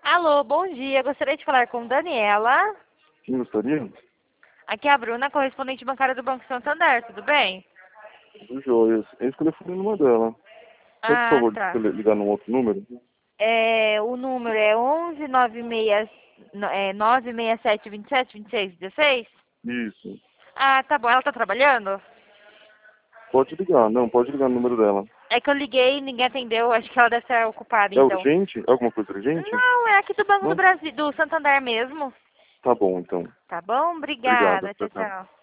Alô, bom dia. Gostaria de falar com Daniela. Quem gostaria? Aqui é a Bruna, correspondente bancária do Banco Santander, tudo bem? Do Joias. Esse telefone numa dela. Pode, por Ah, favor, tá. ligar num outro número? O número é 11 967 27 26 16? Isso. Ah, tá bom. Ela tá trabalhando? Pode ligar. Não, pode ligar no número dela. É que eu liguei e ninguém atendeu. Acho que ela deve estar ocupada, É então. urgente? É alguma coisa urgente? Não, é aqui do Banco do Não? Brasil, do Santander mesmo. Tá bom, então. Tá bom? Obrigado. Obrigada. Tchau, Tchau, tchau. tchau.